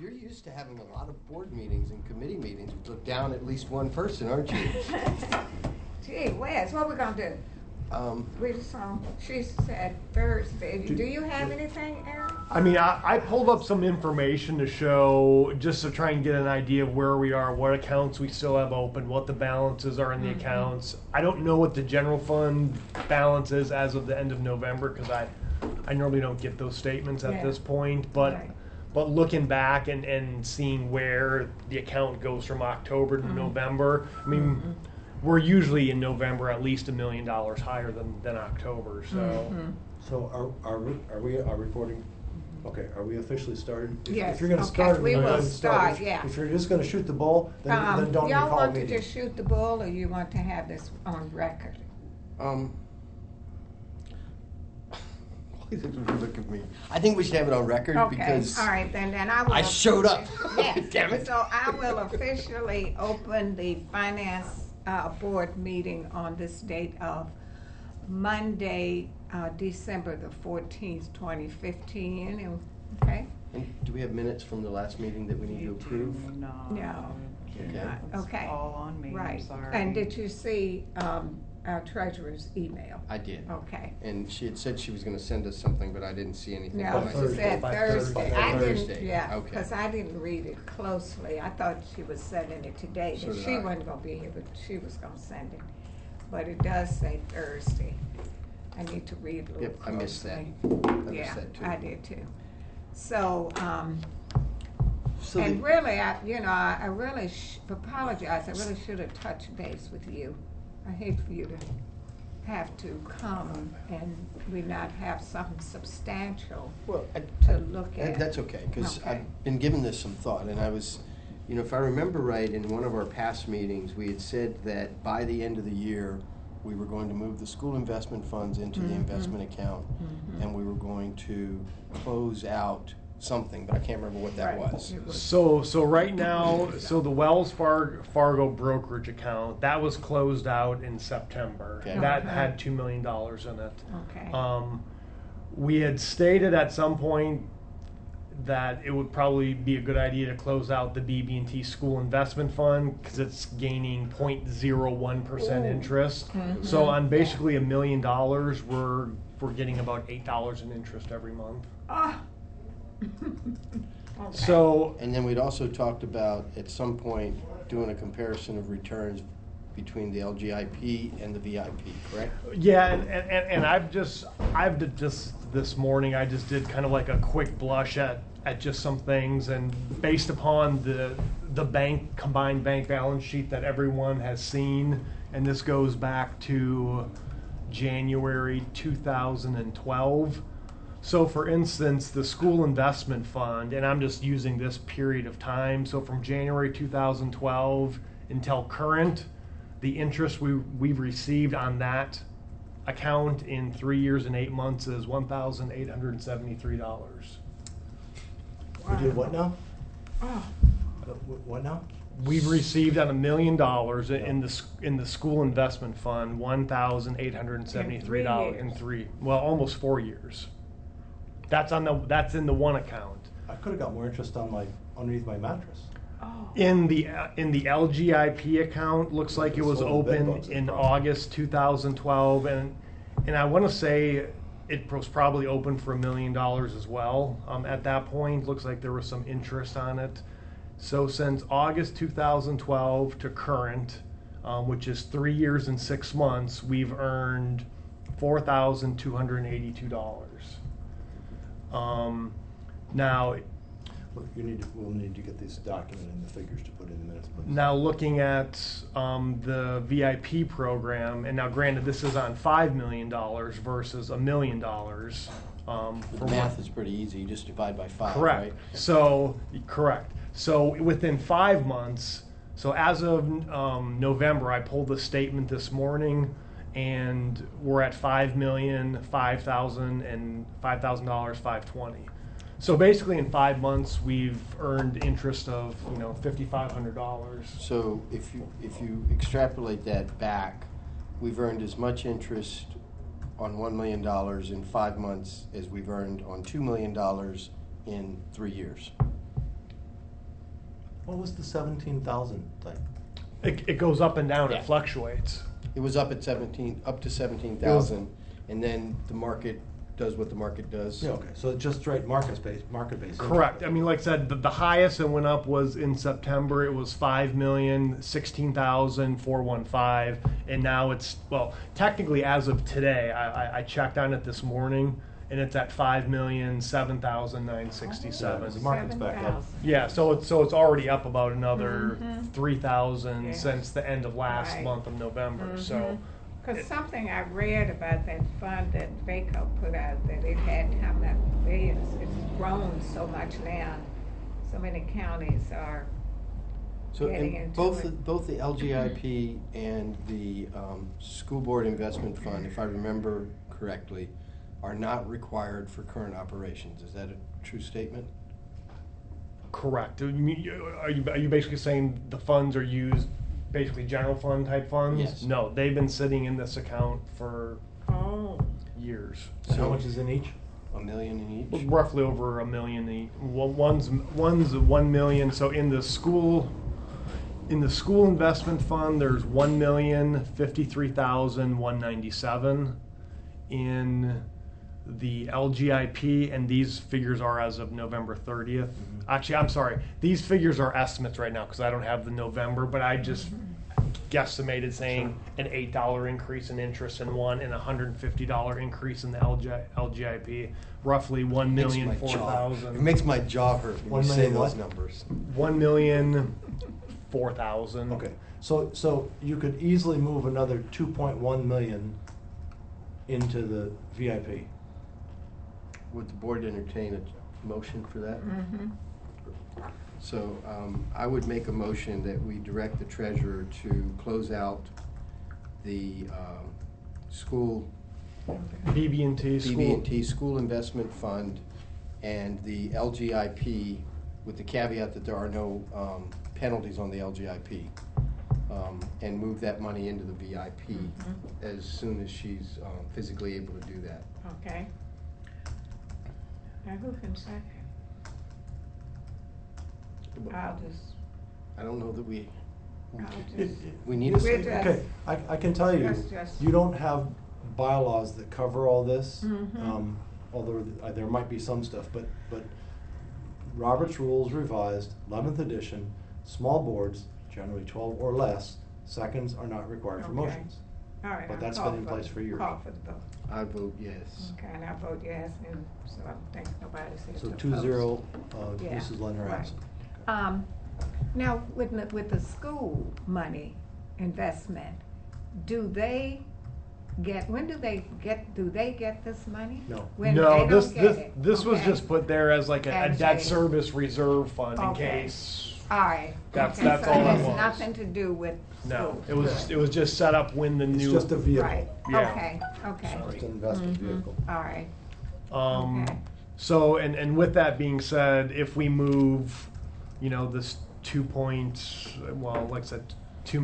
You're used to having a lot of board meetings and committee meetings. You look down at least one person, aren't you? Gee whiz, what we gonna do? We just she said Thursday. Do you have anything, Eric? I mean, I pulled up some information to show, just to try and get an idea of where we are, what accounts we still have open, what the balances are in the accounts. I don't know what the general fund balance is as of the end of November, because I normally don't get those statements at this point, but Right. but looking back and seeing where the account goes from October to November, I mean, we're usually in November at least $1 million higher than October. So, So are we reporting? Okay, are we officially started? Yes, If you're going to okay, start, we then go will ahead and start, If- yeah. If you're just going to shoot the bull, then don't Y'all recall a want to meeting. just shoot the bull, or you want to have this on record? Why did you look at me? I think we should have it on record Okay, because all right, then I will. I showed up. Yes, Damn it. so I will officially open the finance board meeting on this date of Monday, December the 14th, 2015, and, okay? And do we have minutes from the last meeting that we need to approve? No. Okay. Okay. All on me, Right. I'm sorry. And did you see our treasurer's email? I did. Okay. And she had said she was going to send us something, but I didn't see anything. No, on it. she said By Thursday. Thursday. I didn't, Thursday. yeah, Okay. because I didn't read it closely. I thought she was sending it today, So but did she I. wasn't gonna be here, but she was gonna send it. But it does say Thursday. I need to read a little Yep, I missed that. closely. I missed Yeah, that too. I did too. So, So and the- really, I really apologize. I really should have touched base with you. I hate for you to have to come and we not have something substantial Well, to look at. That's okay, because Okay. I've been giving this some thought, and I was, if I remember right, in one of our past meetings, we had said that by the end of the year, we were going to move the school investment funds into the investment account, and we were going to close out something, but I can't remember what that Right. was. It was- So right now, the Wells Fargo brokerage account, that was closed out in September. Okay. That Okay. had $2 million in it. Okay. We had stated at some point that it would probably be a good idea to close out the BB&T School Investment Fund because it's gaining 0.01% interest. So on basically $1 million, we're getting about $8 in interest every month. Ah. Okay. So And then we'd also talked about, at some point, doing a comparison of returns between the LGIP and the VIP, correct? yeah, and I've just this morning I just did kind of like a quick blush at just some things, and based upon the combined bank balance sheet that everyone has seen, and this goes back to January 2012. So for instance, the school investment fund, and I'm just using this period of time, so from January 2012 until current, the interest we've received on that account in 3 years and 8 months is $1,873. We did what now? Oh, What now? We've received on $1 million in the school investment fund $1,873 in almost 4 years. That's in the one account. I could have got more interest on underneath my mattress. In the LGIP account, looks like it was Sold the bed open bugs in across. August 2012, and I want to say it was probably open for $1 million as well. At that point, looks like there was some interest on it. So since August 2012 to current, which is 3 years and 6 months, we've earned $4,282. Now, We'll need to get this document and the figures to put in the minutes, please. now looking at the VIP program, and now granted this is on $5 million versus $1 million. The math is pretty easy, you just divide by 5, Correct. right? So, correct. So within 5 months, so as of November, I pulled the statement this morning, and we're at $5,000,000, $5,000, and $5,000, $520. So basically, in 5 months, we've earned interest of $5,500. So if you extrapolate that back, we've earned as much interest on $1 million in 5 months as we've earned on $2 million in 3 years. What was the 17,000 thing? It goes up and down, Yeah. it fluctuates. It was up at 17, up to 17,000, and then the market does what the market does. Yeah, okay, so it's just straight market-based. Correct. I mean, like I said, the highest it went up was in September. It was 5,016,415, and now it's, well, technically as of today, I checked on it this morning, and it's at 5,007,967. The market's back up. 7,000. Yeah, so it's already up about another 3,000 Yeah. since the end of last Right. month of November. So Because something I read about that fund that VACO put out, that it had how much billions, it's grown so much now. So many counties are So getting in into both, it. both the LGIP and the School Board Investment Fund, if I remember correctly, are not required for current operations. Is that a true statement? correct. Are you basically saying the funds are used, basically general fund type funds? Yes. No, they've been sitting in this account for Oh, years. And how much is in each? $1 million in each? Roughly over $1 million each. One's 1 million. So in the school investment fund, there's 1,053,197. In the LGIP, and these figures are as of November 30th. Actually, I'm sorry. These figures are estimates right now because I don't have the November, but I just guesstimated saying an $8 increase in interest in one and a $150 increase in the LGIP, roughly It makes my jaw- 1,004,000. It makes my jaw hurt when 1 you say million those what? numbers. 1,004,000. Okay, so you could easily move another 2.1 million into the VIP. Would the board entertain a motion for that? So I would make a motion that we direct the treasurer to close out the school, BB&T school. BB&T School Investment Fund and the LGIP, with the caveat that there are no penalties on the LGIP, and move that money into the VIP as soon as she's physically able to do that. okay. Now who can second? I'll just, I don't know that we I'll just, we need a We're second. just- Okay, I can tell you, Just- you don't have bylaws that cover all this. Mhm. Although there might be some stuff, but Robert's Rules Revised, 11th edition, small boards, generally 12 or less, seconds are not required for Okay. motions. all right. But I'll that's call been in place for years. Call for the vote. I vote yes. Okay, and I vote yes, and so I don't think nobody's here to So oppose. 2-0, Yeah, Mrs. Lenner right. absent. Now, with the school money investment, do they get this money? No. When No, they this don't get this it? this was Okay. just put there as like a As debt a- service reserve fund in Okay. case. All right. That's- Okay, that's so all it that has was. nothing to do with No, schools. it was just set up when the It's new. just a vehicle. Right, Yeah. okay, okay. Just an investment vehicle. All right, Um, Okay. So, and with that being said, if we move, this like I said,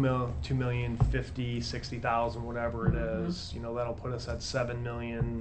2,050,000, whatever it is, that'll put us at 7,000,000,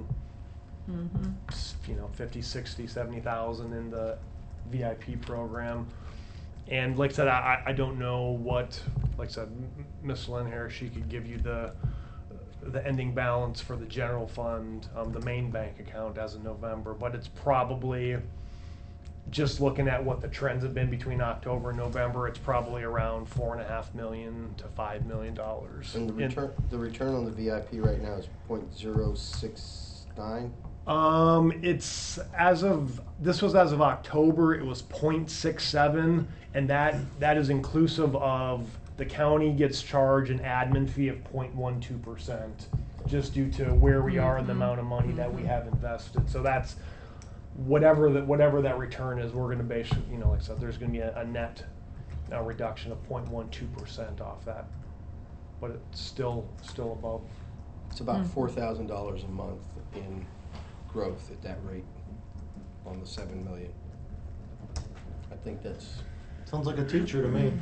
50, 60, 70,000 in the VIP program. And like I said, I don't know what, like I said, Ms. Lynn here, she could give you the ending balance for the general fund, the main bank account as of November, but it's probably, just looking at what the trends have been between October and November, it's probably around $4.5 million to $5 million. And the return on the VIP right now is 0.069. This was as of October, it was 0.67, and that is inclusive of the county gets charged an admin fee of 0.12%, just due to where we are and the amount of money that we have invested. So that's whatever that return is, we're gonna basically, like I said, there's gonna be a net reduction of 0.12% off that. But it's still above. It's about $4,000 a month in growth at that rate on the 7 million. I think that's. Sounds like a teacher to me.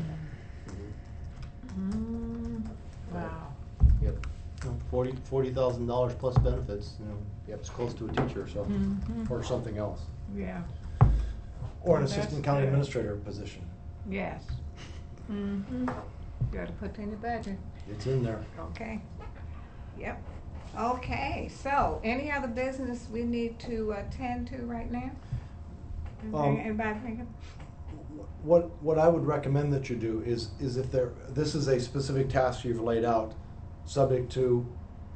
wow. Yep. $40,000 plus benefits, Yep. it's close to a teacher, so, or something else. Yeah, Or an That's assistant county good. administrator position. Yes. Mm-hmm. Gotta put in the budget. It's in there. Okay. Yep. Okay, so any other business we need to attend to right now? Anybody thinking? What I would recommend that you do is if this is a specific task you've laid out, subject to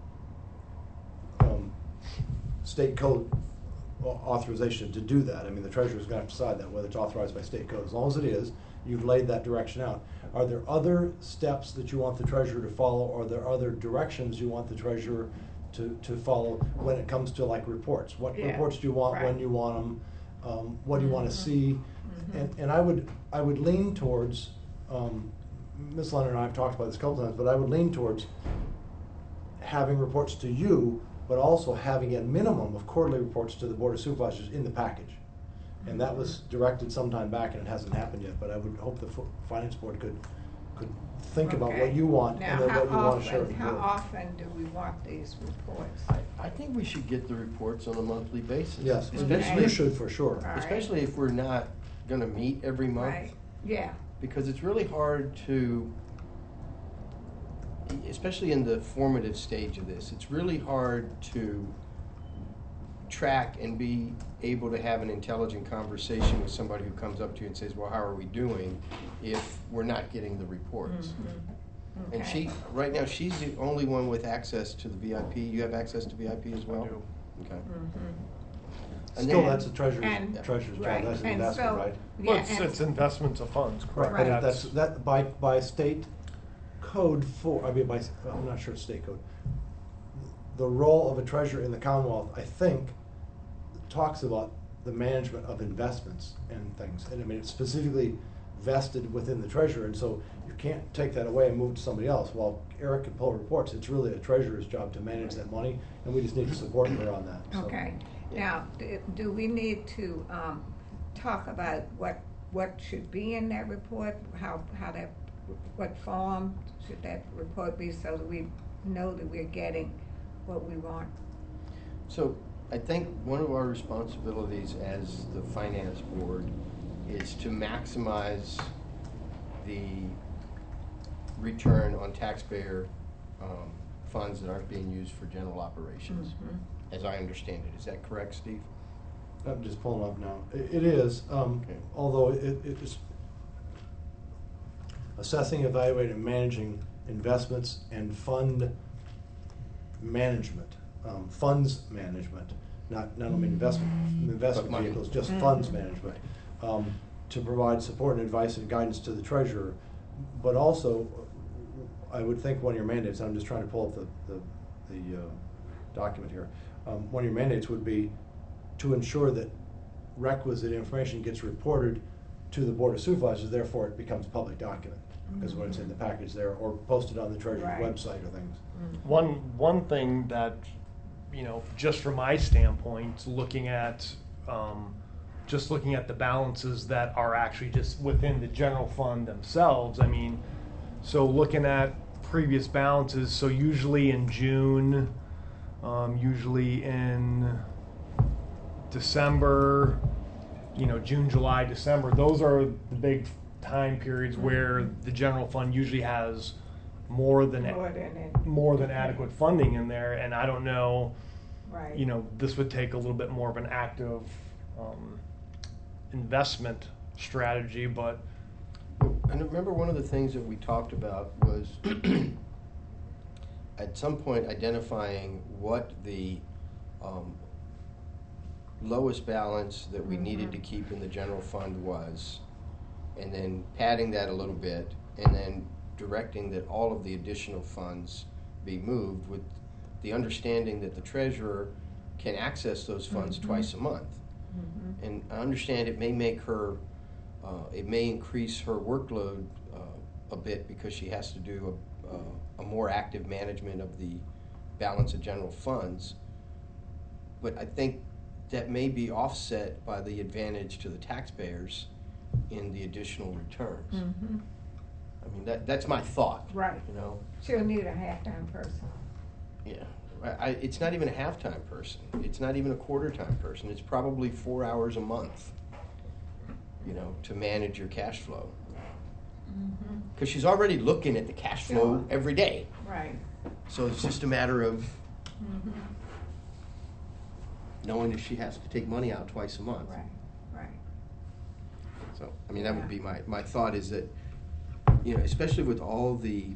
state code authorization to do that. I mean, the treasurer's gonna have to decide that, whether it's authorized by state code. As long as it is, you've laid that direction out. Are there other steps that you want the treasurer to follow, or are there other directions you want the treasurer to follow when it comes to like reports? What Yeah, reports do you want, right. when you want them, what do you want to see? And I would lean towards, Ms. Leonard and I have talked about this a couple times, but I would lean towards having reports to you, but also having a minimum of quarterly reports to the Board of Supervisors in the package. And that was directed some time back, and it hasn't happened yet, but I would hope the Finance Board could think about what Okay. you want Now, and then how what you want to share with often, the how board. often do we want these reports? I think we should get the reports on a monthly basis. Yes, Okay. you should for sure. All right. Especially if we're not gonna meet every month. Right, yeah, Because it's really hard to, especially in the formative stage of this, it's really hard to track and be able to have an intelligent conversation with somebody who comes up to you and says, well, how are we doing, if we're not getting the reports. And okay. she, right now, she's the only one with access to the VIP. You have access to VIP as well? I do. Okay. Mhm. And Still, then- that's the treasurer's And- job, right, that's an and investment, so- right? Yeah, Well, and- it's investments of funds, correct? Right, but That's- that by state code I'm not sure it's state code. The role of a treasurer in the Commonwealth, I think, talks about the management of investments and things. And I mean, it's specifically vested within the treasurer, and so you can't take that away and move to somebody else. While Eric can pull reports, it's really a treasurer's job to manage that money, and we just need to support her on that. So. Okay, now, do we need to, talk about what should be in that report? How that, what form should that report be, so that we know that we're getting what we want? So I think one of our responsibilities as the finance board is to maximize the return on taxpayer funds that aren't being used for general operations, as I understand it. Is that correct, Steve? I'm just pulling up now. It is, Okay. although it is assessing, evaluating, and managing investments and fund management, funds management, not only investment But money. vehicles, just funds management, to provide support and advice and guidance to the treasurer. But also, I would think one of your mandates, I'm just trying to pull up the document here, one of your mandates would be to ensure that requisite information gets reported to the Board of Supervisors, therefore it becomes public document, because when it's in the package there, or posted on the treasurer's Right. website or things. One thing that, just from my standpoint, looking at the balances that are actually just within the general fund themselves. I mean, so looking at previous balances, so usually in June, usually in December, June, July, December, those are the big time periods where the general fund usually has more than adequate funding in there, and I don't know, Right. this would take a little bit more of an active investment strategy, but And remember, one of the things that we talked about was at some point identifying what the lowest balance that we needed to keep in the general fund was, and then padding that a little bit, and then directing that all of the additional funds be moved with the understanding that the treasurer can access those funds twice a month. And I understand it may make her, it may increase her workload a bit because she has to do a more active management of the balance of general funds. But I think that may be offset by the advantage to the taxpayers in the additional returns. I mean, that's my thought. Right. She'll need a half-time person. Yeah. It's not even a half-time person. It's not even a quarter-time person. It's probably 4 hours a month, to manage your cash flow. Mhm. Because she's already looking at the cash flow Sure. every day. Right. So it's just a matter of Mhm. knowing if she has to take money out twice a month. Right, right. So, I mean, that would be my thought is that, you know, especially with all the,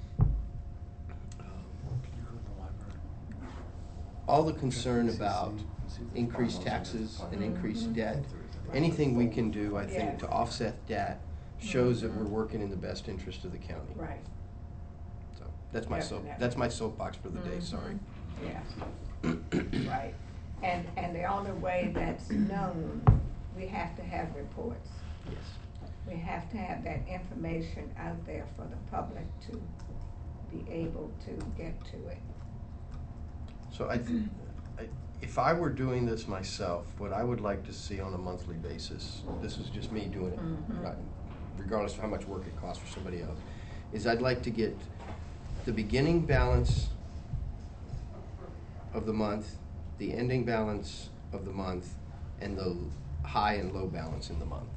all the concern about increased taxes and increased debt, anything we can do, I think, Yes. to offset that shows that we're working in the best interest of the county. Right, So, that's my Definitely. soapbox for the day, sorry. yeah. Right. And the only way that's known, we have to have reports. Yes. We have to have that information out there for the public to be able to get to it. So if I were doing this myself, what I would like to see on a monthly basis, this is just me doing it, Mhm. not- regardless of how much work it costs for somebody else, is I'd like to get the beginning balance of the month, the ending balance of the month, and the high and low balance in the month.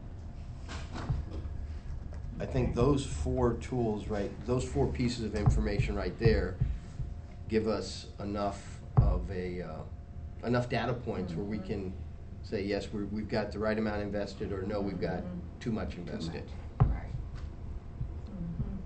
I think those four tools, right, those four pieces of information right there give us enough of enough data points where we can say, yes, we've got the right amount invested, or no, we've got too much invested. Right. Mhm.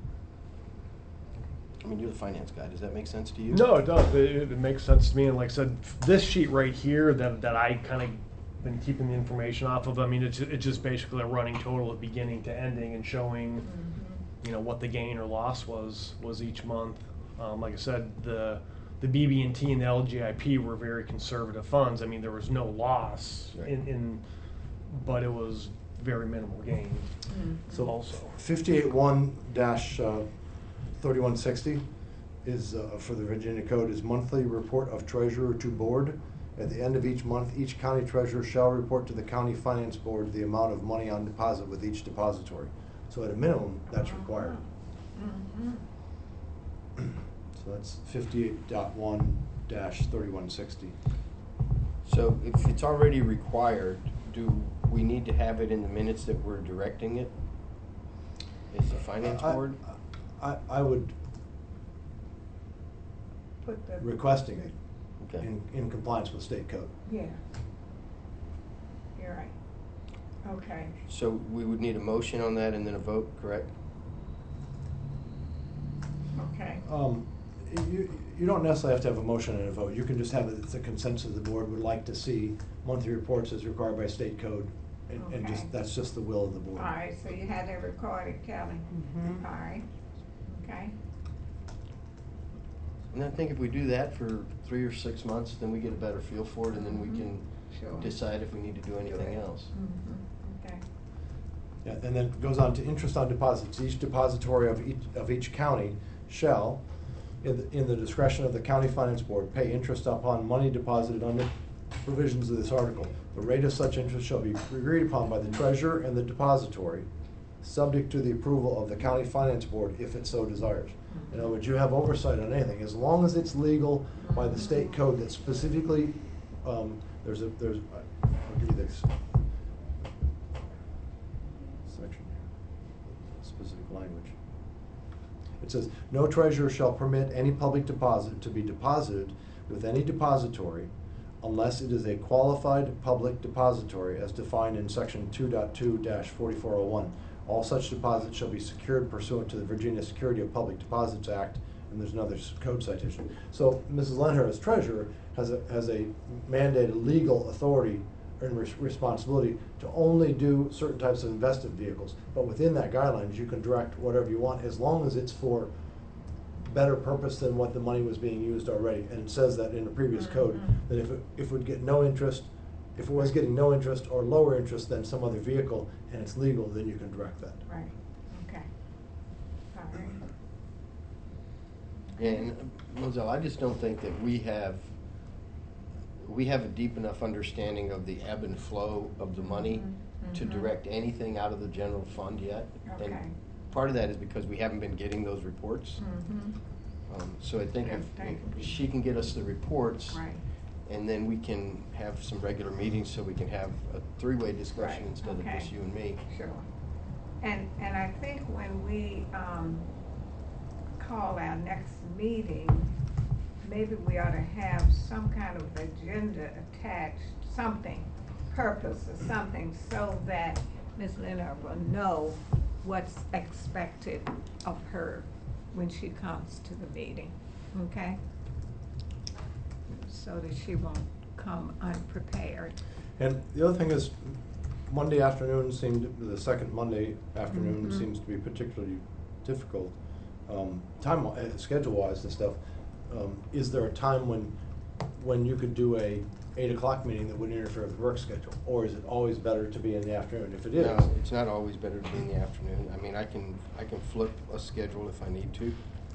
I mean, you're the finance guy. Does that make sense to you? No, it does. It makes sense to me. And like I said, this sheet right here that I kind of been keeping the information off of. I mean, it's just basically a running total of beginning to ending and showing, you know, what the gain or loss was each month. Like I said, the BB&T and the LGIP were very conservative funds. I mean, there was no loss Right. but it was very minimal gain. So Also. 58-1-3160 is, for the Virginia Code, is monthly report of treasurer to board. At the end of each month, each county treasurer shall report to the county finance board the amount of money on deposit with each depository. So at a minimum, that's required. Mhm. So that's 58.1-3160. So if it's already required, do we need to have it in the minutes that we're directing it? Is the finance board? I would Put the. requesting it Okay. in compliance with state code. Yeah. You're right. Okay. So we would need a motion on that and then a vote, correct? Okay. You don't necessarily have to have a motion and a vote. You can just have it, it's a consensus of the board would like to see monthly reports as required by state code. And Okay. that's just the will of the board. All right, so you had that recorded, Kelly? Mm-hmm. All right. Okay. And I think if we do that for 3 or 6 months, then we get a better feel for it, and then we can Sure. decide if we need to do anything else. Mhm. Okay. Yeah, and then it goes on to interest on deposits. Each depository of each county shall, in the discretion of the county finance board, pay interest upon money deposited under provisions of this article. The rate of such interest shall be agreed upon by the treasurer and the depository, subject to the approval of the county finance board if it so desires. In other words, you have oversight on anything, as long as it's legal by the state code that specifically, I'll give you this section here, specific language. It says, no treasurer shall permit any public deposit to be deposited with any depository unless it is a qualified public depository as defined in section 2.2-4401. All such deposits shall be secured pursuant to the Virginia Security of Public Deposits Act, and there's another code citation. So Mrs. Lenher, as treasurer, has a mandated legal authority and responsibility to only do certain types of invested vehicles. But within that guidelines, you can direct whatever you want, as long as it's for better purpose than what the money was being used already. And it says that in the previous code, that if it would get no interest, if it was getting no interest or lower interest than some other vehicle, and it's legal, then you can direct that. Right. Okay. All right. And Mozelle, I just don't think that we have a deep enough understanding of the ebb and flow of the money to direct anything out of the general fund yet. Okay. And part of that is because we haven't been getting those reports. So I think Yes, thank if you. she can get us the reports, Right. and then we can have some regular meetings so we can have a 3-way discussion Right, instead of okay. just you and me. Sure. And I think when we, call our next meeting, maybe we ought to have some kind of agenda attached, something, purpose or something, so that Ms. Leonard will know what's expected of her when she comes to the meeting, okay? So that she won't come unprepared. And the other thing is, Monday afternoon the second Monday afternoon Mhm. seems to be particularly difficult. Schedule-wise and stuff, is there a time when you could do a 8 o'clock meeting that wouldn't interfere with the work schedule? Or is it always better to be in the afternoon? If it is. No, it's not always better to be in the afternoon. I mean, I can flip a schedule if I need to.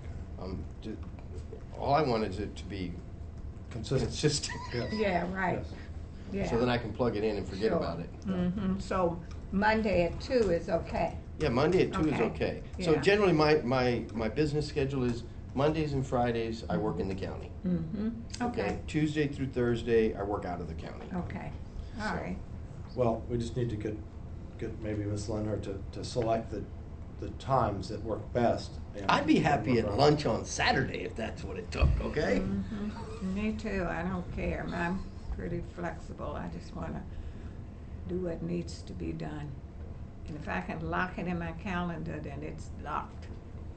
All I want is it to be consistent. Yes. Yeah, right, Yes. yeah. So then I can plug it in and forget Sure. about it. So Monday at 2 is okay. Yeah, Monday at 2 is Okay. okay. So Yeah. generally, my business schedule is Mondays and Fridays, I work in the county. Mm-hmm, okay, Tuesday through Thursday, I work out of the county. okay, all So- right. Well, we just need to get maybe Ms. Leonard to select the times that work best. and- I'd be happy and at work around. lunch on Saturday if that's what it took, okay? Mhm. Me too, I don't care, I'm pretty flexible, I just wanna do what needs to be done. And if I can lock it in my calendar, then it's locked.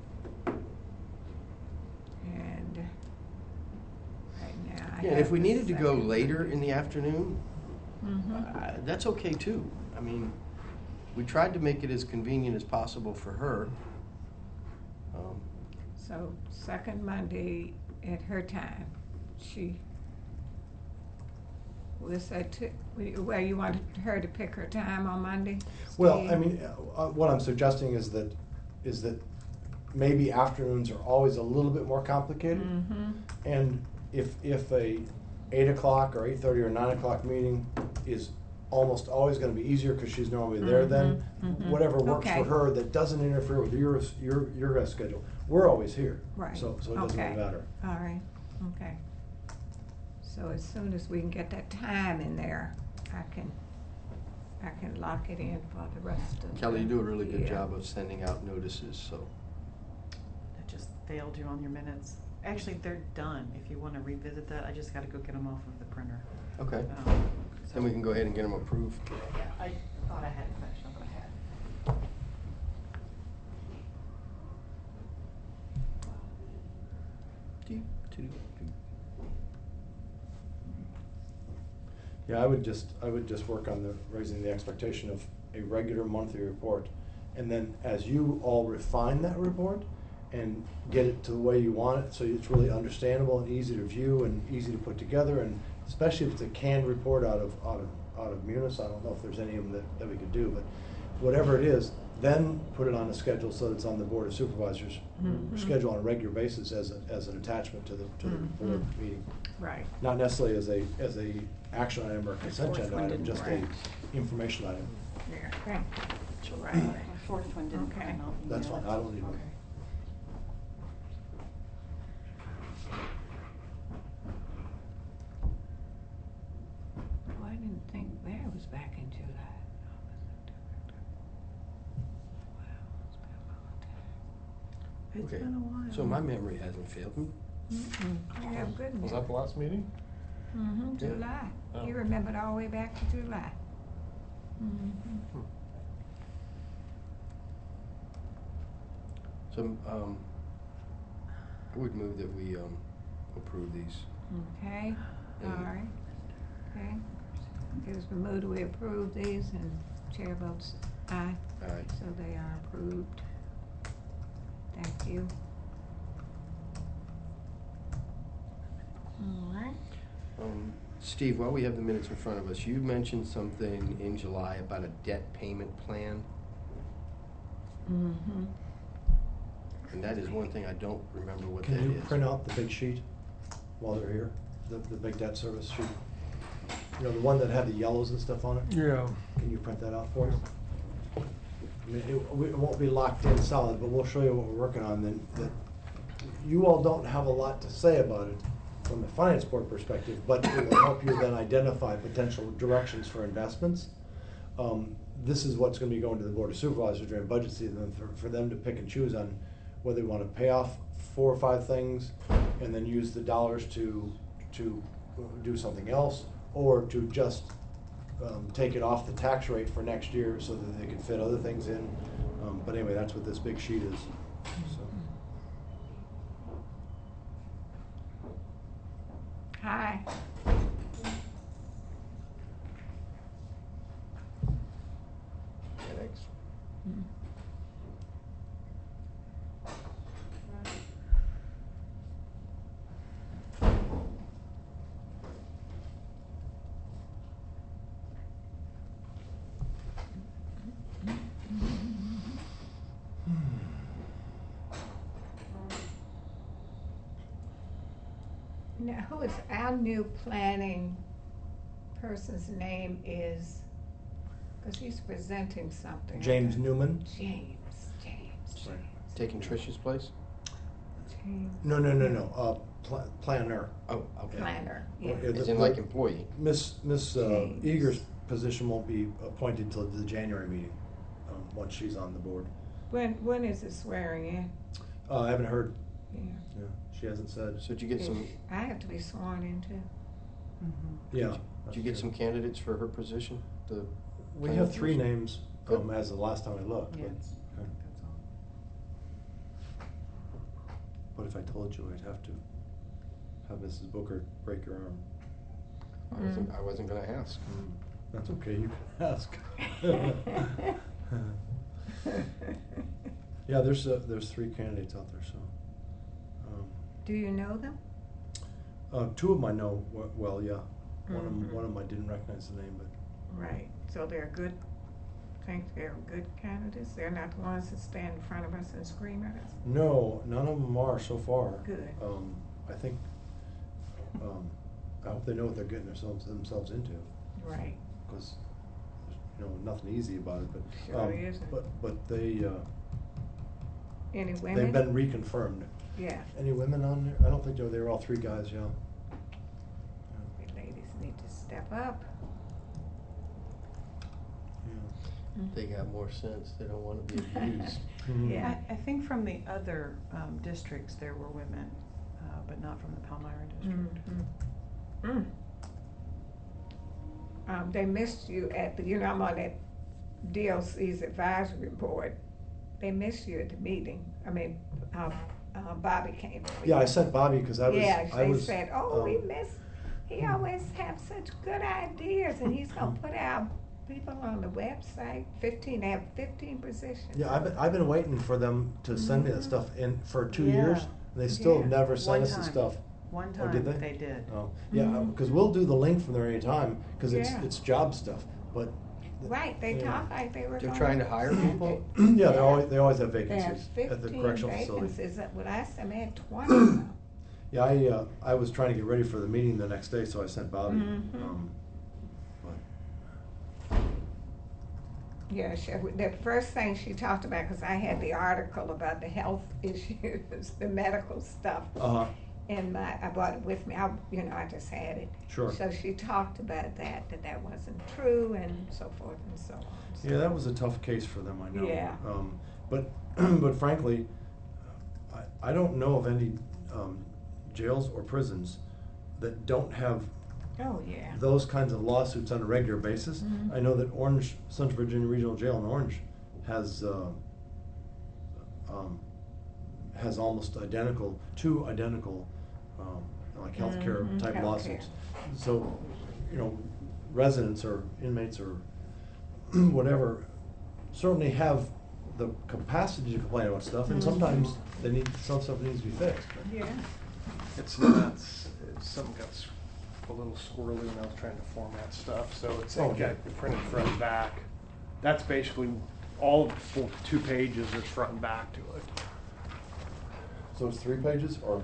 And right now, I Yeah, and if have we the needed to go second later Monday. in the afternoon, that's okay too. I mean, we tried to make it as convenient as possible for her. So, second Monday at her time, we'll say, well, you want her to pick her time on Monday? Well, Steve? I mean, what I'm suggesting is that maybe afternoons are always a little bit more complicated. Mhm. And if a 8 o'clock or 8:30 or 9 o'clock meeting is almost always gonna be easier because she's normally there then, mhm. whatever works Okay. for her that doesn't interfere with your schedule, we're always here. Right. So it doesn't Okay. really matter. All right, okay. So as soon as we can get that time in there, I can lock it in for the rest of the Kelly, you do a really good year. job of sending out notices, so. That just failed you on your minutes. Actually, they're done. If you want to revisit that, I just got to go get them off of the printer. Okay. So- Then we can go ahead and get them approved. Yeah, I thought I had information, but I had. Yeah, I would just work on raising the expectation of a regular monthly report. And then as you all refine that report and get it to the way you want it, so it's really understandable and easy to view and easy to put together, and especially if it's a canned report out of Munis, I don't know if there's any of them that we could do, but whatever it is, then put it on a schedule so that it's on the Board of Supervisors' schedule on a regular basis as an attachment to the board meeting. Right, Not necessarily as a action item or consent fourth agenda one item, didn't just a rank. information item. yeah, right, right. The fourth one didn't Okay. come out. That's fine, I don't need one. Okay. Oh, I didn't think Bear was back in July. Wow, it's been a long time. It's Okay. been a while. So my memory hasn't failed me. Mm-mm. Yeah, good. Was that the last meeting? Mm-hmm, Yeah. July. Oh. You remembered all the way back to July. Mm-hmm. So, I would move that we, approve these. Okay, all And- right, okay. It was moved, we approve these, and chair votes aye, Aye. so they are approved. Thank you. All right. Steve, while we have the minutes in front of us, you mentioned something in July about a debt payment plan, Mm-hmm. and that is one thing I don't remember what that Can is. you print out the big sheet while they're here, the big debt service sheet? You know, the one that had the yellows and stuff on it? Yeah. Can you print that out for us? I mean, it won't be locked in solid, but we'll show you what we're working on then. That you all don't have a lot to say about it from the finance board perspective, but it will help you then identify potential directions for investments. this is what's gonna be going to the Board of Supervisors during budget season, for them to pick and choose on whether they wanna pay off 4 or 5 things and then use the dollars to do something else, or to just take it off the tax rate for next year so that they can fit other things in. But anyway, that's what this big sheet is, so. Hi. Thanks. Now, who is our new planning person's name is, because he's presenting something. James Newman? James. Right. Taking Trish's place? James. No, planner. Oh, okay. Planner, yeah. Yeah, As in like employee. Miss James. Eager's position won't be appointed till the January meeting, once she's on the board. When is it swearing in? I haven't heard, Yeah. yeah, she hasn't said. So did you get some, I have to be sworn in too. Yeah. did you get some candidates for her position? The We have 3 planning names, Good. as the last time I looked, Yeah, but, it's- okay. that's all. What if I told you I'd have to have Mrs. Booker break your arm? I wasn't gonna ask. That's okay, you can ask. Yeah, there's 3 candidates out there, so. Do you know them? 2 of them I know well, yeah. Mhm. One of them I didn't recognize the name, but. Right, so they're good, think they're good candidates? They're not the ones that stand in front of us and scream at us? No, none of them are so far. Good. I think, I hope they know what they're getting themselves into, Right. because there's, nothing easy about it, but. Sure isn't. But they, Any women? they've been reconfirmed. Yeah. Any women on there? I don't think they were all 3 guys, yeah. The ladies need to step up. Yeah. They got more sense. They don't wanna be abused. Mhm. Yeah. I think from the other districts, there were women, but not from the Palmyra district. They missed you at the, I'm on that DLC's advisory board. They missed you at the meeting. I mean, Bobby came. Yeah, I sent Bobby, because I was. Yeah, I they was, said, we miss, he always have such good ideas, and he's gonna put our people on the website, they have 15 positions. Yeah, I've been waiting for them to send me that stuff in for 2 years, Yeah. and they still Yeah. never sent One us the time. stuff. One Oh, time did they did. Oh, yeah, Mhm. because we'll do the link from there anytime, because Yeah. it's job stuff, but. Right, they Yeah. talk like they were. They're gonna- trying to hire people? Yeah, they always have They have vacancies at the 15 correctional facility. vacancies, when I said they had 20 now. Yeah, I was trying to get ready for the meeting the next day, so I sent Bobby. Mhm. But Yeah, the first thing she talked about, because I had the article about the health issues, the medical stuff, and I brought it with me. I just had it. Sure. So she talked about that wasn't true, and so forth and so on. So- Yeah, that was a tough case for them, I know. Yeah. But but frankly, I don't know of any jails or prisons that don't have Oh, yeah. those kinds of lawsuits on a regular basis. Mhm. I know that Central Virginia Regional Jail in Orange has almost two identical like healthcare Mhm, type healthcare. lawsuits. So, residents or inmates or whatever certainly have the capacity to complain about stuff, and Mhm. sometimes some stuff needs to be fixed. Yeah. It's nuts. Something got a little squirrely when I was trying to format stuff, so it's Oh, got yeah. printed front and back. That's basically all of the full 2 pages. There's front and back to it. So it's 3 pages, or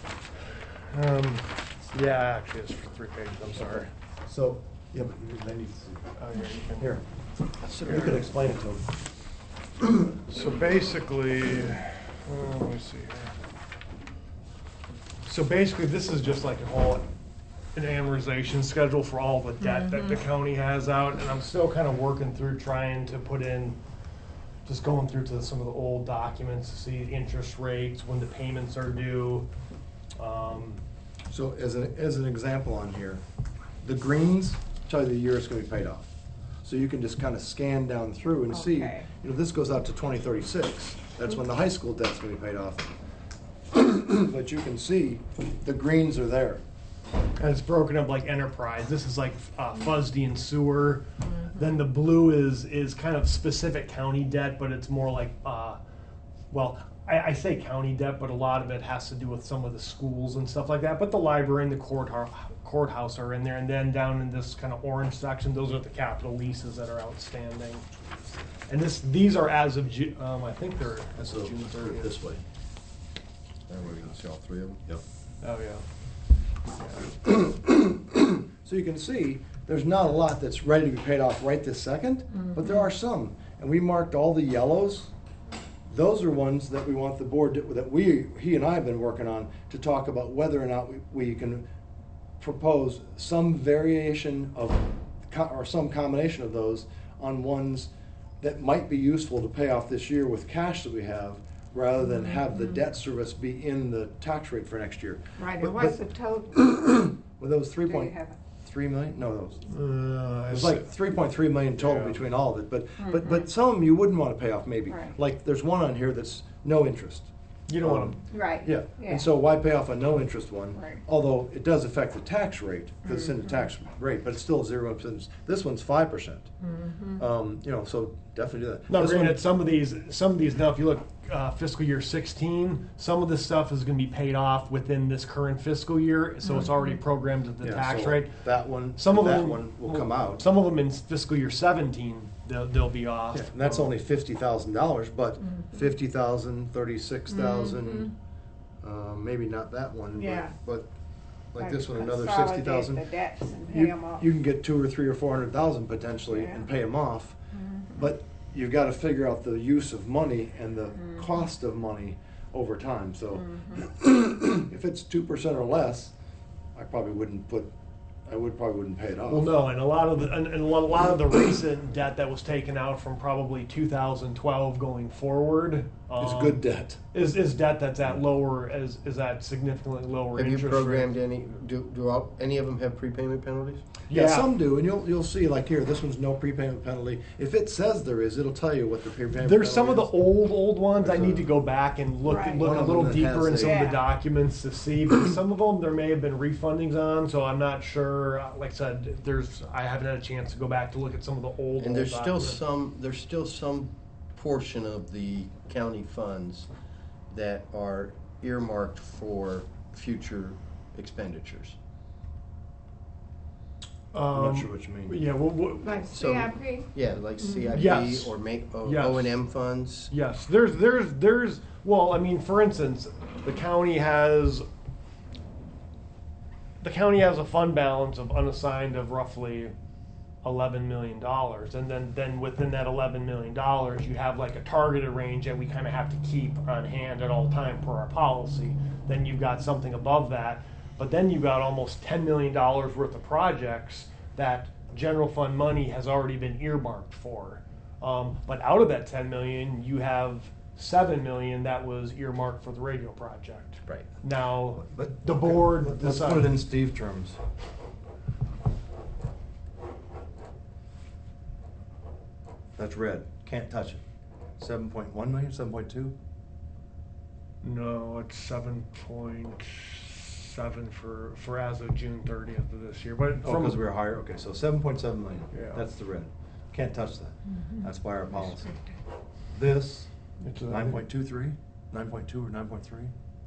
Yeah, actually, it's 3 pages. I'm sorry. so? Yeah, but they need to see. Oh, yeah, you can. Here, you can explain it to them. So basically, let me see here. So basically, this is just like a whole an amortization schedule for all the debt that the county has out, and I'm still kind of working through trying to put in, just going through to some of the old documents to see interest rates, when the payments are due. So as an example on here, the greens tell you the year it's gonna be paid off. So you can just kind of scan down through and see, Okay. this goes out to 2036. That's when the high school debt's gonna be paid off. But you can see the greens are there. And it's broken up like enterprise. This is like FUSD and sewer. Then the blue is kind of specific county debt, but it's more like, well, I say county debt, but a lot of it has to do with some of the schools and stuff like that. But the library and the courthouse are in there. And then down in this kind of orange section, those are the capital leases that are outstanding. And these are as of I think they're as of June 30th. This way. And we're gonna see all three of them? Yep. Oh yeah. So you can see, there's not a lot that's ready to be paid off right this second, but there are some. And we marked all the yellows. Those are ones that we want the board, he and I have been working on to talk about whether or not we can propose some variation of, or some combination of those on ones that might be useful to pay off this year with cash that we have, rather than have the debt service be in the tax rate for next year. Right, But- and what's but- the total? Well, that was Do you have it? 3.3 million? No, that was, Uh, it was like 3.3 million total Yeah. between all of it, but some of them you wouldn't want to pay off maybe. Right. Like, there's one on here that's no interest. you don't want to. Right. Yeah, and so why pay off a no interest one? Right. Although it does affect the tax rate, because it's in the tax rate, but it's still 0%. This one's 5%. So definitely do that. Now, This one- granted, some of these now, if you look fiscal year 16, some of this stuff is going to be paid off within this current fiscal year, so it's already programmed at the yeah, tax so rate. That one, Some of that them one will come out. Some of them in fiscal year 17, they'll be off. Yeah, and that's only $50,000, but 50,000, 36,000, maybe not that one, Yeah. but like this one, another Consolidate 60,000. the debts and pay You 'em off. can get 200 or 300 or 400,000 potentially Yeah. and pay them off, but you've got to figure out the use of money and the cost of money over time. So if it's 2% or less, I probably wouldn't pay it off. Well, no, and a lot of the recent debt that was taken out from probably 2012 going forward It's good debt. is debt that's at at significantly lower Have you interest programmed rate. any, any of them have prepayment penalties? Yeah, some do, and you'll see, like here, this one's no prepayment penalty. If it says there is, it'll tell you what the prepayment penalty There's some of the is. old ones. I There's need a- to go back and look Right. look One a of little them that deeper in has some of a- the documents to see. But some of them there may have been refundings on, so I'm not sure. Like I said, I haven't had a chance to go back to look at some of the old. And there's still documents. there's still some portion of the county funds that are earmarked for future expenditures. I'm not sure what you mean. Yeah, well, Like So- CIP? Yeah, like CIP Yes. or Yes. O&M funds. yes. Well, I mean, for instance, the county has a fund balance of unassigned of roughly $11 million, and then within that $11 million, you have like a targeted range that we kind of have to keep on hand at all time per our policy. Then you've got something above that, but then you've got almost $10 million worth of projects that general fund money has already been earmarked for. But out of that 10 million, you have 7 million that was earmarked for the radio project. Right. Now, But the board Let's put decided. it in Steve terms. That's red. Can't touch it. 7.1 million, 7.2? No, it's 7.7 for as of June 30th of this year. But Oh, because we were higher. Okay, so 7.7 million. Yeah. That's the red. Can't touch that. That's by our policy. This, It's a- 9.23, 9.2 or 9.3?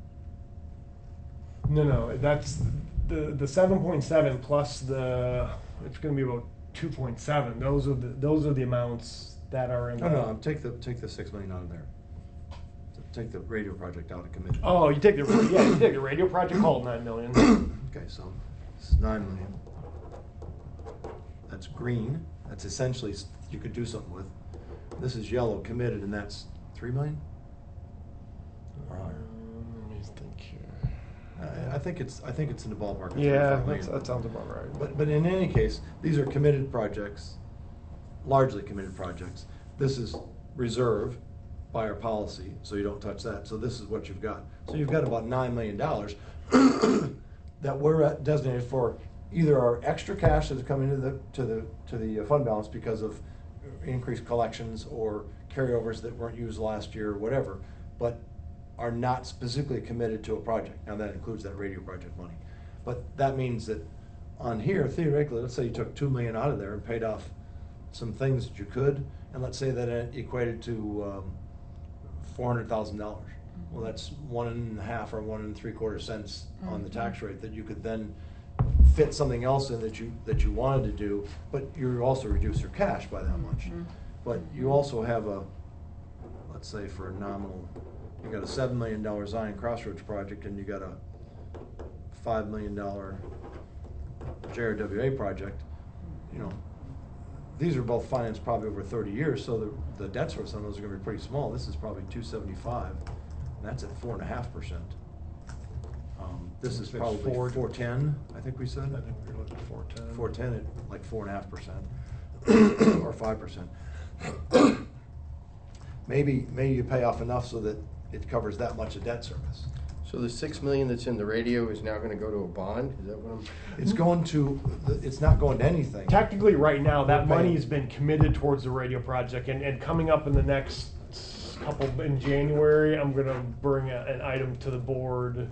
No, that's the 7.7 plus it's going to be about 2.7. Those are the amounts that are in. No, take the 6 million out of there. Take the radio project out and commit it. Oh, you take the radio project, call it 9 million. Okay, so this is 9 million. That's green. That's essentially, you could do something with. This is yellow, committed, and that's 3 million? Or higher. Let me think here. I think it's in the ballpark. of Yeah, 35 million. that sounds about right. But in any case, these are committed projects, largely committed projects. This is reserve by our policy, so you don't touch that. So this is what you've got. So you've got about $9 million that we're designated for either our extra cash that's coming to the fund balance because of increased collections or carryovers that weren't used last year or whatever, but are not specifically committed to a project. Now that includes that radio project money. But that means that on here, theoretically, let's say you took $2 million out of there and paid off some things that you could, and let's say that it equated to $400,000. Well, that's 1.5 or 1 3/4 cents on the tax rate that you could then fit something else in that you wanted to do, but you also reduce your cash by that much. But you also have let's say for a nominal, you got a $7 million Zion Crossroads project, and you got a $5 million JRWA project. You know, these are both financed probably over 30 years, so the debt service on those are going to be pretty small. This is probably $275, and that's at 4.5%. This is probably 410, I think we said. I think we were looking at 410. 410 at like 4.5% or 5%. Maybe you pay off enough so that it covers that much of debt service. So the $6 million that's in the radio is now gonna go to a bond? Is that what I'm? It's not going to anything. Technically, right now, that We're paying. money has been committed towards the radio project, and coming up in the next couple, in January, I'm gonna bring an item to the board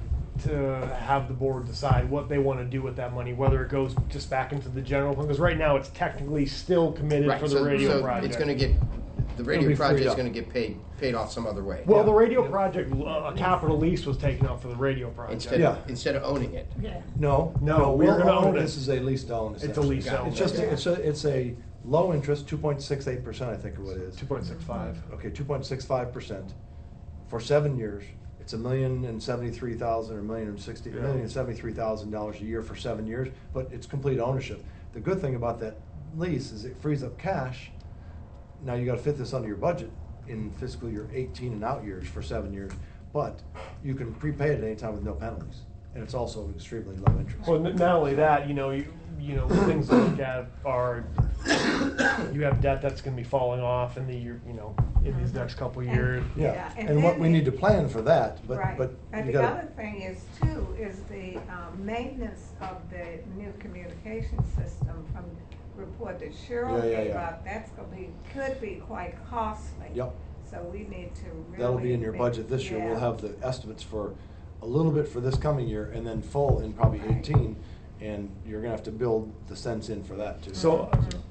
to have the board decide what they wanna do with that money, whether it goes just back into the general fund, because right now, it's technically still committed Right, for the radio so project. it's gonna get, the It'll radio be freed project's up. gonna get paid off some other way. Well, Yeah. the radio project, a capital lease was taken out for the radio project. Yeah. Instead of owning it. No, No, we're we're gonna gonna own it. This is a lease to own. It's a essentially. lease to own. It's just, Okay. it's a low interest, 2.68%, I think what it is. 2.65. Okay, 2.65% for 7 years. It's $1,073,000 or $1,073,000 a year for 7 years, but it's complete ownership. The good thing about that lease is it frees up cash. Now you gotta fit this under your budget in fiscal year 18 and out years for 7 years, but you can prepay it at any time with no penalties. And it's also extremely low interest. Well, not only that, you know, things to look at are, you have debt that's gonna be falling off in in these next couple of years. Yeah, Yeah, and and what then we need to plan for that, Right. but And you the gotta. other thing is too, is the maintenance of the new communication system from the report that Cheryl Yeah, yeah, gave yeah. out, that's could be quite costly. Yep. So we need to really. That'll be in your make- budget this year. We'll yeah. have the estimates for a little bit for this coming year and then full in probably Right. 18. And you're gonna have to build the cents in for that too. So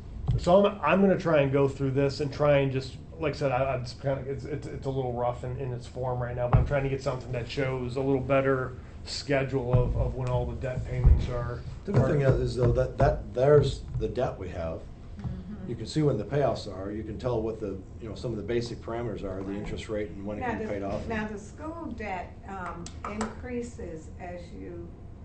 I'm gonna try and go through this and try and just, like I said, I'm just kind of, it's a little rough in its form right now, but I'm trying to get something that shows a little better schedule of when all the debt payments are. The good thing is though, that there's the debt we have. You can see when the payoffs are. You can tell what some of the basic parameters are, the interest rate and when it can be paid off. Now, the school debt increases as you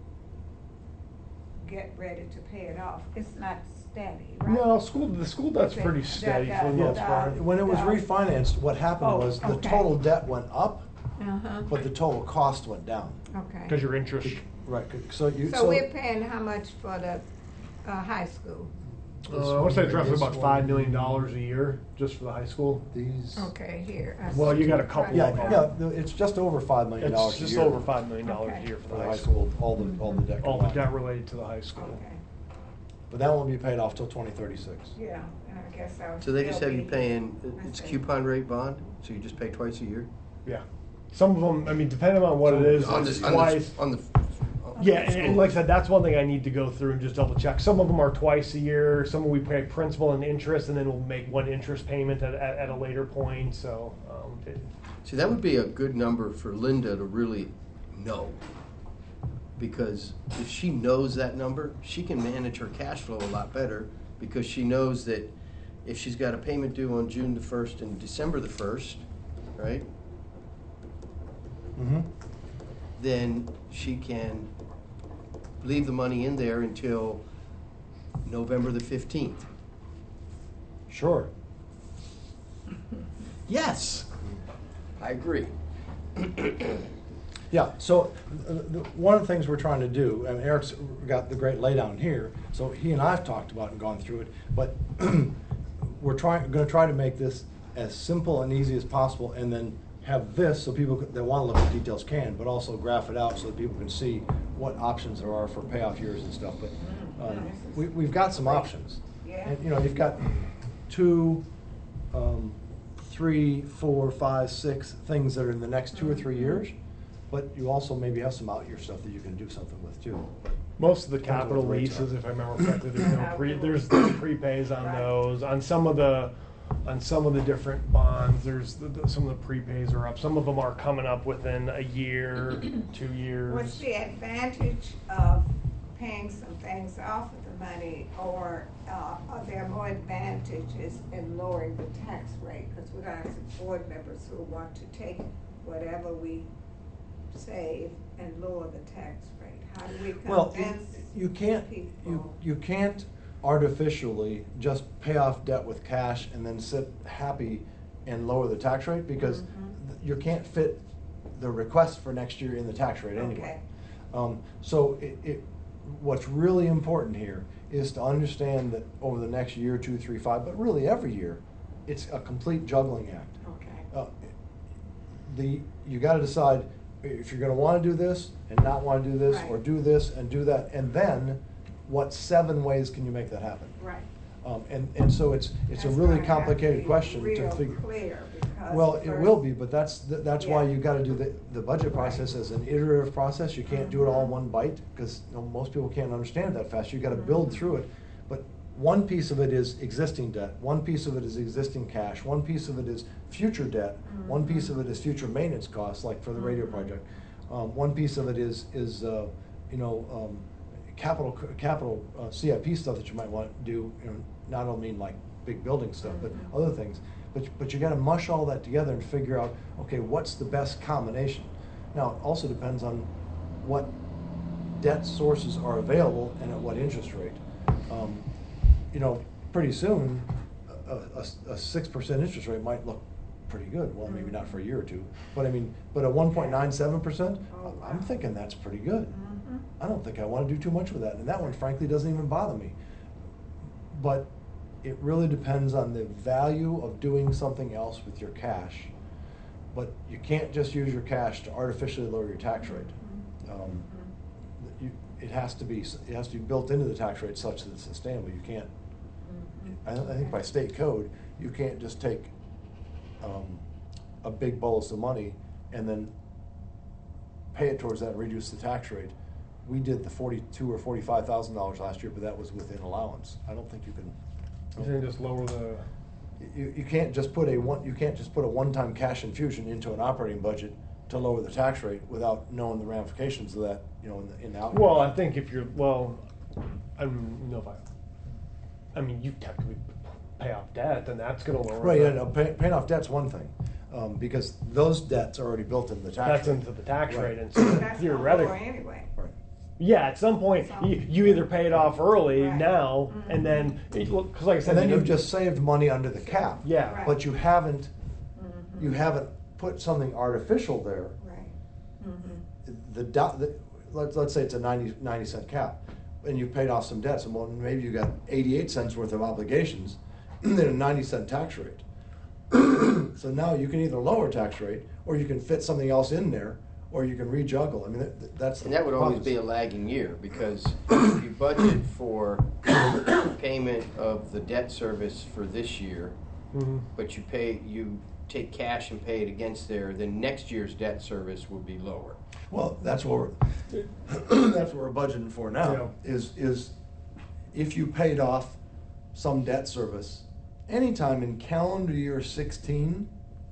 get ready to pay it off. It's not steady, right? No, the school debt's pretty steady for the most part. When it was refinanced, what happened Oh, was the okay. total debt went up, Uh-huh, but the total cost went down. Because okay. your interest, Right, so you. So we're paying how much for the high school? I want to say it's roughly about $5 million a year just for the high school. These. Okay, here. I Well, see. you got a couple Yeah, of them. yeah, no, it's just over $5 million a year. It's just over $5 million a Okay. year for For the high school. all the debt. All the combined. debt related to the high school. Okay, But that won't be paid off till 2036. yeah, I guess I'll. So they just still have you be- paying, I it's see. coupon rate bond, so you just pay twice a year? Yeah. Some of them, I mean, depending on what it is, On it's the- twice. On the. Yeah, and like I said, that's one thing I need to go through and just double check. Some of them are twice a year. Some we pay principal and interest, and then we'll make one interest payment at a later point. So, See, that would be a good number for Linda to really know. Because if she knows that number, she can manage her cash flow a lot better, because she knows that if she's got a payment due on June the 1st and December the 1st, right? Mm-hmm. Then she can leave the money in there until November the 15th. Sure. Yes, I agree. Yeah, Yeah, so one of the things we're trying to do, and Eric's got the great laydown here, so he and I've talked about and gone through it, but we're going to try to make this as simple and easy as possible, and then have this so people that want to look at details can, but also graph it out so that people can see what options there are for payoff years and stuff. But we've got some options. Yeah. And, you know, you've got 2, 3, 4, 5, 6 things that are in the next 2 or 3 years, but you also maybe have some out-year stuff that you can do something with too. But Most of the Depends on capital what the rates leases, are. if I remember correctly, there's no prepays on Right. those. On some of the different bonds, some of the prepays are up. Some of them are coming up within a year, 2 years. What's the advantage of paying some things off of the money, or are there more advantages in lowering the tax rate? Because we're gonna have some board members who want to take whatever we save and lower the tax rate. How do we Well, convince you can't, people? you can't artificially just pay off debt with cash and then sit happy and lower the tax rate, because you can't fit the request for next year in the tax rate anyway. So what's really important here is to understand that over the next year, 2, 3, 5, but really every year, it's a complete juggling act. Okay. You gotta decide if you're gonna wanna do this and not wanna do this, or Right. do this and do that, and then what 7 ways can you make that happen? Right. And so it's a That's really gonna have complicated be question to real figure. clear, because Well, it first- will be, but that's why Yeah. you gotta do the budget process as an iterative process. You can't do it all in one bite, because most people can't understand it that fast. You gotta build through it. But one piece of it is existing debt, one piece of it is existing cash, one piece of it is future debt, one piece of it is future maintenance costs, like for the radio project. One piece of it is capital CIP stuff that you might want to do, not only like big building stuff, but other things. But you gotta mush all that together and figure out, okay, what's the best combination? Now, it also depends on what debt sources are available and at what interest rate. Pretty soon, a 6% interest rate might look pretty good. Well, maybe not for a year or two, but a 1.97%, Oh, wow. I'm thinking that's pretty good. Mhm. I don't think I want to do too much with that, and that one frankly doesn't even bother me. But it really depends on the value of doing something else with your cash. But you can't just use your cash to artificially lower your tax rate. It has to be built into the tax rate such that it's sustainable. You can't. I think by state code, you can't just take a big bolus of money and then pay it towards that and reduce the tax rate. We did the $42,000 or $45,000 last year, but that was within allowance. I don't think you can. You can just lower the. You can't just put a one-time cash infusion into an operating budget to lower the tax rate without knowing the ramifications of that, in the out years. Well, I think if you're I don't know if you technically pay off debt, then that's going to lower. Right, the- yeah, no, paying off debt's one thing, because those debts are already built into the tax rate. That's into the tax Right. rate, and so That's not lower theoretically, anyway. Right. yeah, at some point you either pay it off early Right. now, and then because like I said, And then you've just saved money under the cap. Yeah. Right. But you haven't put something artificial there. Right. Let's say it's a 90 cent cap, and you paid off some debts, and well, maybe you got 88 cents worth of obligations, then a 90-cent tax rate. So now you can either lower tax rate, or you can fit something else in there, or you can rejuggle. That's. And that would always be a lagging year, because if you budget for payment of the debt service for this year, but you take cash and pay it against there, then next year's debt service will be lower. Well, that's what we're budgeting for now, is if you paid off some debt service anytime in calendar year 16,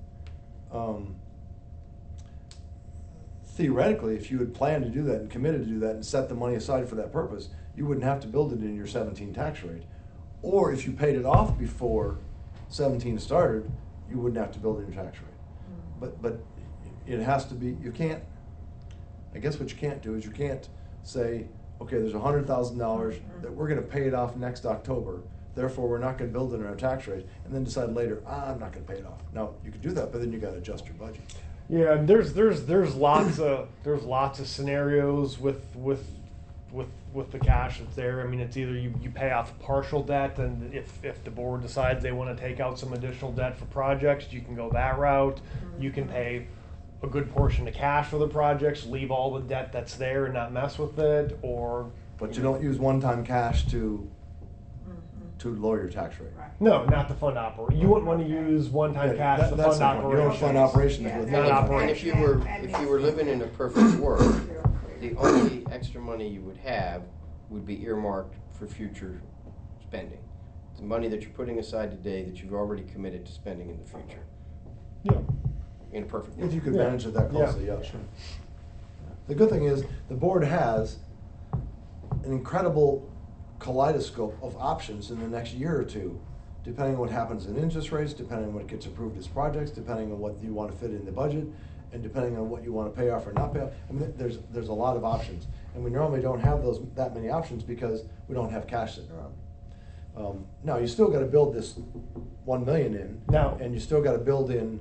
theoretically, if you had planned to do that and committed to do that and set the money aside for that purpose, you wouldn't have to build it in your 17 tax rate. Or if you paid it off before 17 started, you wouldn't have to build in your tax rate. But it has to be, you can't, I guess what you can't do is you can't say, okay, there's $100,000 that we're gonna pay it off next October, therefore we're not gonna build it in our tax rate, and then decide later, I'm not gonna pay it off. Now, you could do that, but then you gotta adjust your budget. Yeah, there's lots of scenarios with the cash that's there. I mean, it's either you pay off partial debt, and if the board decides they want to take out some additional debt for projects, you can go that route. You can pay a good portion of cash for the projects, leave all the debt that's there and not mess with it, or But you don't use one-time cash to lower your tax rate. Right. no, not the fund operation. You wouldn't want to use one-time Yeah, cash to that's fund the point. You don't operations. fund operations Yeah, with that- Not one-time. And if you were, if you were living in a perfect world, the only extra money you would have would be earmarked for future spending. The money that you're putting aside today that you've already committed to spending in the future, Yeah. in a perfect If world. you could Yeah. manage it that Yeah. closely, yeah, sure. The good thing is, the board has an incredible kaleidoscope of options in the next year or two, depending on what happens in interest rates, depending on what gets approved as projects, depending on what you want to fit in the budget, and depending on what you want to pay off or not pay off. I mean, there's a lot of options, and we normally don't have that many options because we don't have cash sitting around. Now, you still gotta build this 1 million in. Now- And you still gotta build in,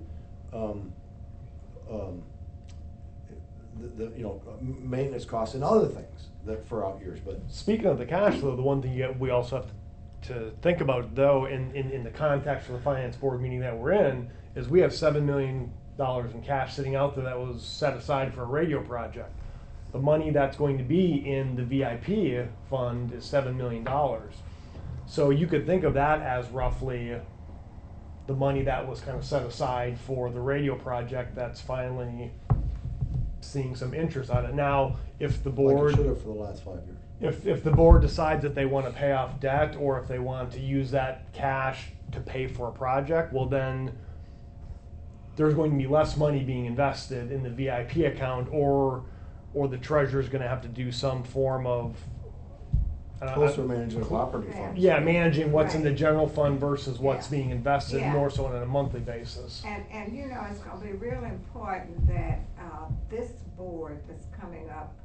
maintenance costs and other things that for out years, but. Speaking of the cash, though, the one thing we also have to think about, though, in the context of the finance board meeting that we're in, is we have $7 million in cash sitting out there that was set aside for a radio project. The money that's going to be in the VIP fund is $7 million. So you could think of that as roughly the money that was kind of set aside for the radio project that's finally seeing some interest on it. Now, if the Like board... it should have for the last 5 years. If the board decides that they want to pay off debt, or if they want to use that cash to pay for a project, well then there's going to be less money being invested in the VIP account, or the treasurer's going to have to do some form of Closer management of operating funds. yeah, managing what's in the Right. general fund versus what's Yeah. being invested Yeah. more so on a monthly basis. And you know, it's gonna be real important that, this board that's coming up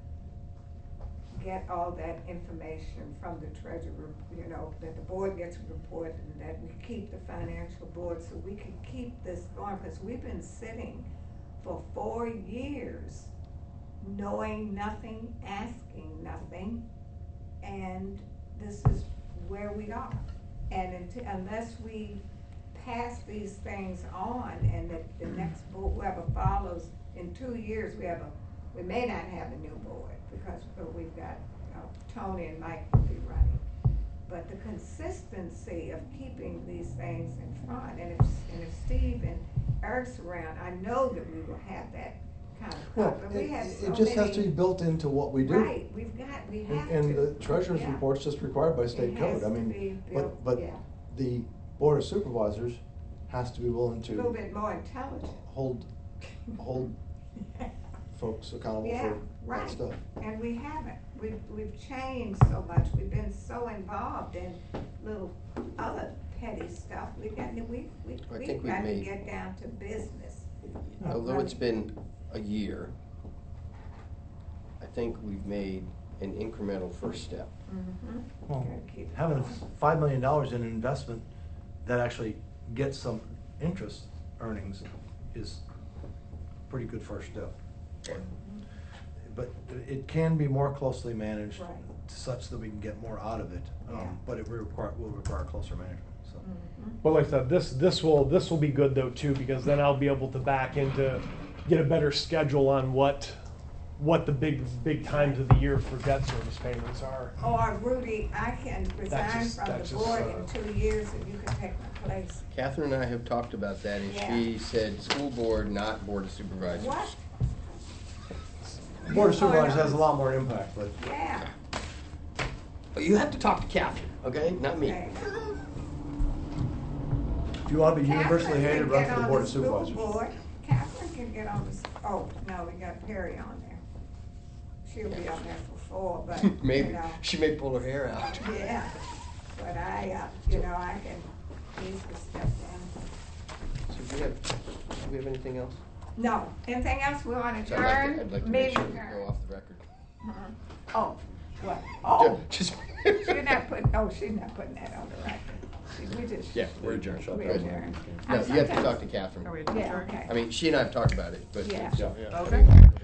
get all that information from the treasurer, you know, that the board gets a report and that we keep the financial board so we can keep this going, because we've been sitting for 4 years knowing nothing, asking nothing, and this is where we are. And unless we pass these things on and that the next board, whoever follows, in 2 years, we may not have a new board because we've got, Tony and Mike will be running. But the consistency of keeping these things in front, and if Steve and Eric's around, I know that we will have that kind of, Well, but we have so it just has to be many- built into what we do. Right, we have to. And the treasurer's Yeah. report's just required by state It has code. I to mean, be but, built, but yeah. the board of supervisors has to be willing A little to bit more intelligent. hold folks accountable Yeah, for that right. stuff. And we haven't. We've changed so much. We've been so involved in little other petty stuff. We've I think got we've to made- get down to business. Although it's been a year, I think we've made an incremental first step. Mhm. Well, Gotta keep it having going. $5 million in investment that actually gets some interest earnings is a pretty good first step. But it can be more closely managed Right. such that we can get more out of it. Yeah. But it will require closer management, so. Mhm. But like I said, this will be good though too, because then I'll be able to back into, get a better schedule on what the big times of the year for debt service payments are. Or Rudy, I can resign just- from that's the just, board in 2 years and you can take my place. Catherine and I have talked about that, and she said school board, not board of supervisors. What? Board of Supervisors has a lot more impact, but Yeah. But you have to talk to Catherine, okay? Not me. Okay. if you want to be Catherine universally hated, can run get for the on Board of school Supervisors. board. Catherine can get on oh, no, we got Perry on there. She'll be on there for 4, but, you Maybe, know, she may pull her hair out. yeah. But I can easily step down. So do we have anything else? No, anything else we want to So adjourn? I'd like to make sure Meeting we go adjourned. off the record. Oh, what? Oh, Just. she's not putting that on the record. we just. Yeah, we're adjourned. We Right. adjourned. No, you have to talk to Are we Catherine. adjourned? Yeah, okay. I mean, she and I have talked about it, but. Yeah. Yeah. Okay.